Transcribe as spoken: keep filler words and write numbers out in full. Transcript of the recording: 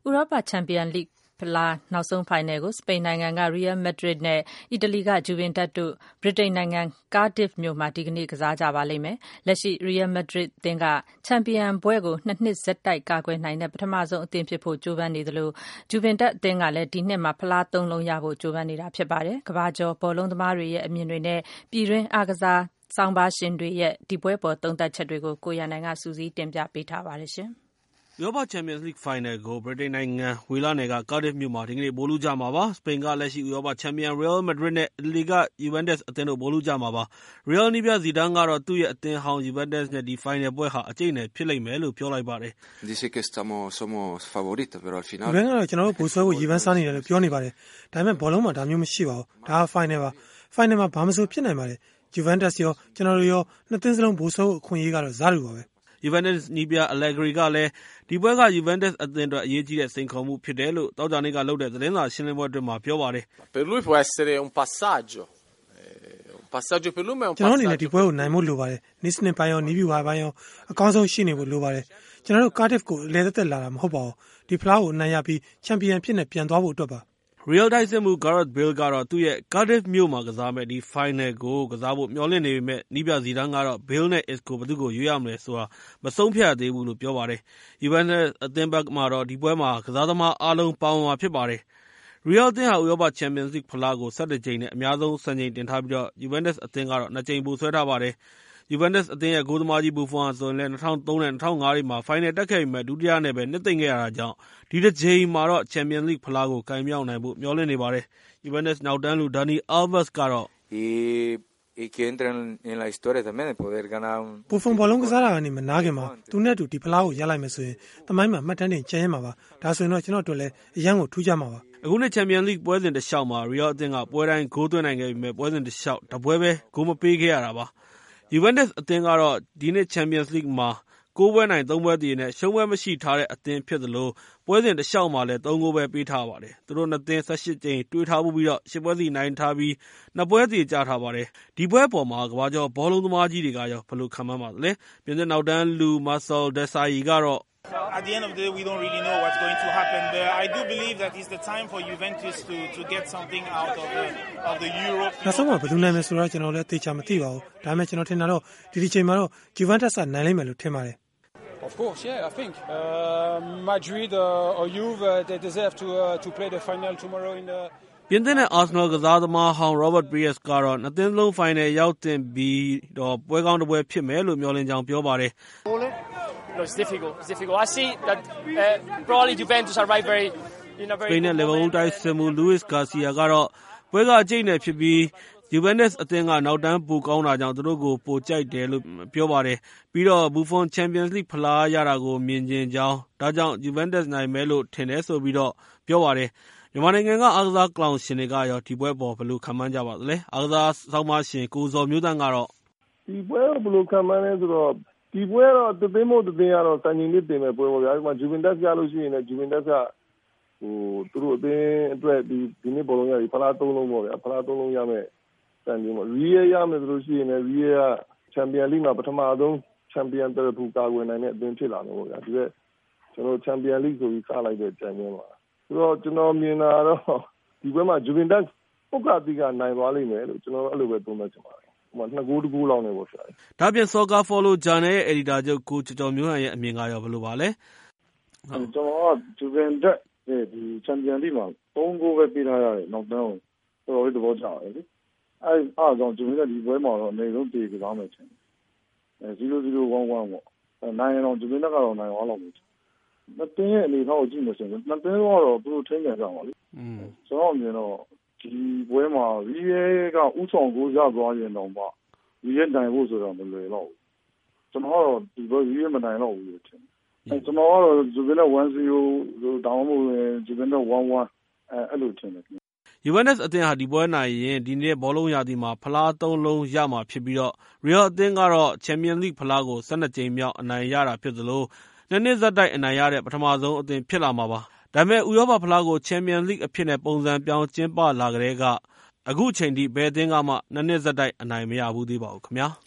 ဥရောပချန်ပီယံလိဖလားနောက်ဆုံးဖိုင်နယ်ကိုစပိန်နိုင်ငံက Real Madrid နဲ့အီတလီက Juventus တို့ဗြိတိန်နိုင်ငံ Cardiff မြို့မှာဒီကနေ့ကစားကြပါလိမ့်မယ်။လက်ရှိ Real Madrid အသင်းကချန်ပီယံဘွဲ့ကိုနှစ်နှစ်ဆက်တိုက်ကာကွယ်နိုင်တဲ့ပထမဆုံးအသင်းဖြစ်ဖို့ကြိုးပမ်းနေသလို Juventus အသင်းကလည်းဒီနှစ်မှာဖလားသုံးလုံးရဖို့ကြိုးပမ်းနေတာဖြစ်ပါတယ်။ကမ္ဘာကျော်ဘောလုံးသမားတွေရဲ့အမြင်တွေနဲ့ပြည်တွင်းအားကစားဆောင်းပါးရှင်တွေရဲ့ဒီပွဲပေါ်သုံးသပ်ချက်တွေကိုကိုရန်နိုင်ကစူးစီးတင်ပြပေးထားပါတယ်ရှင်။ဥရောပချန်ပီယံလိဖိုင်နယ်ကိုဗြိတိန်နိုင်ငံဝေလနယ်က Cardiff မြို့မှာဒီကနေ့ဗိုလ်လုကြမှာပါ။စပိန်ကလက်ရှိဥရောပချန်ပီယံ Real Madrid နဲ့အီတလီက Juventus အသင်းတို့ဗိုလ်လုကြမှာပါ။ Real နည်းပြဇီဒန်းကတော့သူ့ရဲ့အသင်းဟောင်း Juventus နဲ့ဒီဖိုင်နယ်ပွဲဟာအကျိတ်အနယ်ဖြစ်လိမ့်မယ်လို့ပြောလိုက်ပါတယ်။ "ဒီဘက်ကတော့ကျွန်တော်တို့ဗိုလ်စွဲဖို့ရေပန်းစားနေတယ်လို့ပြောနေပါတယ်။ဒါပေမဲ့ဘောလုံးမှာဒါမျိုးမရှိပါဘူး။ဒါကဖိုင်နယ်ပါ။ဖိုင်နယ်မှာဘာမှမဆိုဖြစ်နိုင်ပါတယ်။ Juventus ရောကျွန်တော်တို့ရောနှစ်သင်းစလုံးဗိုလ်စွဲဖို့အခွင့်အရေးကတော့ဇာတူပါပဲ။ Juventus နည်းပြ Allegri ကလည်းဒီပွဲက Juventus အသင်းအတွက်အရေးကြီးတဲ့စိန်ခေါ်မှုဖြစ်တယ်လို့သောကြာနေ့ကလုပ်တဲ့သတင်းစာရှင်းလင်းပွဲအတွင်းမှာပြောပါတယ်။ "ကျွန်တော်အနေနဲ့ဒီပွဲကိုနိုင်ဖို့လိုပါတယ်။နေ့စနစ်ပိုင်းရောနီးဗျူဟာပိုင်းရောအကောင်းဆုံးရှိနေဖို့လိုပါတယ်။ကျွန်တော်တို့ Cardiff ကိုအလဲသက်သက်လာတာမဟုတ်ပါဘူး။ဒီဖလားကိုအနိုင်ရပြီးချန်ပီယံဖြစ်နေပြန်သွားဖို့အတွက်ပါ။ Real တိုက်စစ်မှူး Gareth Bale ကတော့သူ့ရဲ့ Cardiff မြို့မှာကစားမယ့်ဒီဖိုင်နယ်ကိုကစားဖို့မျှော်လင့်နေပေမဲ့နည်းပြဇီဒန်းကတော့ Bale နဲ့ Isco ဘယ်သူ့ကိုရွေးရမလဲဆိုတာမဆုံးဖြတ်ရသေးဘူးလို့ပြောပါတယ်။ Juventus အသင်းဘက်မှာတော့ဒီပွဲမှာကစားသမားအားလုံးပါဝင်မှာဖြစ်ပါတယ်။ Real အသင်းဟာဥရောပချန်ပီယံလိဖလားကို ဆယ့်တစ်ကြိမ်နဲ့အများဆုံးစံချိန်တင်ထားပြီး Juventus အသင်းကတော့နှစ်ကြိမ်ဗိုလ်စွဲထားပါတယ်။ Juventus အသင်းရဲ့ဂိုးသမားကြီး Buffon ဟာဆိုရင်လည်း၂၀၀၃ နဲ့ ၂၀၀၅ တွေမှာဖိုင်နယ်တက်ခဲ့ပေမဲ့ဒုတိယနဲ့ပဲနှစ်သိမ့်ခဲ့ရတာကြောင့်ဒီတစ်ကြိမ်မှာတော့ချန်ပီယံလိဖလားကိုကိုင်မြောက်နိုင်ဖို့မျှော်လင့်နေပါတယ်။ Juventus နောက်တန်းလူ Dani Alves ကတော့ Buffon ဘောလုံးကစားတာကနေမနားခင်မှာသူနဲ့အတူဒီဖလားကိုရလိုက်မယ်ဆိုရင်သမိုင်းမှာမှတ်တမ်းတင်ကျန်ရမှာပါ။ဒါဆိုရင်တော့ကျွန်တော်တို့လည်းအရန်ကိုထူးခြားမှာပါ။အခုနှစ်ချန်ပီယံလိပွဲစဉ်တစ်လျှောက်မှာ Real အသင်းကပွဲတိုင်းဂိုးသွင်းနိုင်ခဲ့ပေမဲ့ပွဲစဉ်တစ်လျှောက်တပွဲပဲဂိုးမပေးခဲ့ရတာပါ။ Juventus အသင်းကတော့ဒီနှစ်ချန်ပီယံလိမှာကိုးပွဲနိုင်သုံးပွဲသရေနဲ့ရှုံးပွဲမရှိထားတဲ့အသင်းဖြစ်သလိုပွဲစဉ်တစ်လျှောက်မှာလည်းသုံးဂိုးပဲပေးထားပါတယ်။သူတို့နှစ်သင်း ဆယ့်ရှစ် ကြိမ်တွေ့ထားဖူးပြီးရှစ်ပွဲစီနိုင်ထားပြီးနှစ်ပွဲသရေကျထားပါတယ်။ဒီပွဲအပေါ်မှာကမ္ဘာကျော်ဘောလုံးသမားကြီးတွေကရောဘယ်လိုခန့်မှန်းပါသလဲ။ပြင်သစ်နောက်တန်းလူ Marcel Desailly ကတော့နောက်ဆုံးမှာဘယ်သူနိုင်မယ်ဆိုတော့ကျွန်တော်လည်းသေချာမသိပါဘူး။ဒါပေမဲ့ကျွန်တော်ထင်တာတော့ဒီဒီချိန်မှာတော့ Juventus ကနိုင်လိမ့်မယ်လို့ထင်ပါတယ်။ Of course, yeah, I think uh, Madrid uh, or Juve uh, they deserve to uh, to play the final tomorrow in the ပြင်သစ်နဲ့ Arsenal ကစားသမားဟောင်း Robert Pires ကတော့နှစ်သင်းလုံးဖိုင်နယ်ရောက်သင့်ပြီးတော့ပွဲကောင်းတစ်ပွဲဖြစ်မယ်လို့မျှော်လင့်ကြောင်းပြောပါတယ်။ No, it's difficult. It's difficult. I see that uh, probably Juventus are right very in a very စပိန်နဲ့ Liverpool တိုက်စစ်မှူး Luis Garcia ကတော့ပွဲကအကျိတ်နဲ့ဖြစ်ပြီး Juventus အသင်းကနောက်တန်းပိုကောင်းတာကြောင့်သူတို့ကိုပိုကြိုက်တယ်လို့ပြောပါတယ်။ပြီးတော့ Buffon Champions League ဖလားရတာကိုမြင်ချင်ကြောင်းဒါကြောင့် Juventus နိုင်မယ်လို့ထင်တယ်ဆိုပြီးတော့ပြောပါတယ်။မြန်မာနိုင်ငံကအားကစားကလောင်ရှင်တွေကရောဒီပွဲပေါ်ဘယ်လိုခန့်မှန်းကြပါသလဲ။အားကစားဆောင်းပါးရှင်ကိုဇော်မျိုးသန့်ကတော့ဒီပွဲကိုဘယ်လိုခန့်မှန်းလဲဆိုတော့ဒီပွဲတော့တသိမ်းမို့တသိမ်းကတော့စံချိန်လေးတင်မဲ့ပွဲပေါ့ဗျာ။ဒီမှာ Juventus ကြလို့ရှိရင်လည်း Juventus ကဟိုသူတို့အသင်းအတွက်ဒီဒီနေ့ဘောလုံးရပြီဖလားသုံးလုံးပေါ့ဗျာ။ဖလားသုံးလုံးရမဲ့စံချိန်ပေါ့။ Real ရမယ်ဆိုလို့ရှိရင်လည်း Real ကချန်ပီယံလိမှာပထမဆုံးချန်ပီယံတက်ဖို့ကာကွယ်နိုင်တဲ့အသင်းဖြစ်လာမယ်ပေါ့ဗျာ။ဒီကကျွန်တော်ချန်ပီယံလိဆိုပြီးစလိုက်တဲ့ကြံပွဲမှာဆိုတော့ကျွန်တော်မြင်တာတော့ဒီပွဲမှာ Juventus ပုတ်ကတိကနိုင်သွားလိမ့်မယ်လို့ကျွန်တော်အဲ့လိုပဲသုံးသပ်ချင်ပါတယ်။ဟိုမှာနှစ်ဂိုးတစ်ဂိုးလောက်နေပေါ့ဆရာ။ဒါပြင် Soccer Follow Journal ရဲ့ editor ချုပ်ကိုကျော်ကျော်မျိုးဟန်ရဲ့အမြင်ကရောဘယ်လိုပါလဲ။ကျွန်တော်က Juventus ရဲ့ဒီချန်ပီယံလိမှာသုံးဂိုးပဲပေးထားရတယ်နောက်တန်းကိုတော်တော်လေးသဘောကျတယ်လေ။အဲ့အားကြောင့် Juventus ဒီပွဲမှာတော့အနည်းဆုံးတည်ကြပါမယ်ထင်တယ်။အဲ zero zero one one ပေါ့။နိုင်ရင်တော့ Juventus ကတော့နိုင်သွားလောက်မယ်။နှစ်တင်းရဲ့အနေအထားကိုကြည့်မယ်ဆိုရင်နှစ်တင်းကတော့သူတို့ထိန်းကြကြပါလေ။อืมကျွန်တော်မြင်တော့ဒီပွဲမှာ Real ကဥဆောင်ကိုရသွားရင်တော့မှ Real နိုင်ဖို့ဆိုတော့မလွယ်တော့ဘူး။ကျွန်တော်ကတော့ဒီပွဲ Real မနိုင်တော့ဘူးလို့ထင်တယ်။အဲကျွန်တော်ကတော့ Juventus one zero လို့တောင်းလို့ရင် Juventus one one အဲအဲ့လိုထင်တယ်။ Juventus အသင်းဟာဒီပွဲနိုင်ရင်ဒီနေ့ဘောလုံးရာသီမှာဖလားသုံးလုံးရမှာဖြစ်ပြီးတော့ Real အသင်းကတော့ Champions League ဖလားကိုဆယ့်နှစ်ကြိမ်မြောက်အနိုင်ရတာဖြစ်သလိုနှစ်နှစ်ဆက်တိုက်အနိုင်ရတဲ့ပထမဆုံးအသင်းဖြစ်လာမှာပါ။ဒါပေမဲ့ဥရောပဖလားကို Champions League အဖြစ်နဲ့ပုံစံပြောင်းကျင်းပလာကတည်းကအခုချိန်ထိဘယ်အသင်းကမှနှစ်နှစ်ဆက်တိုက်အနိုင်မရဘူးသေးပါဘူးခင်ဗျာ။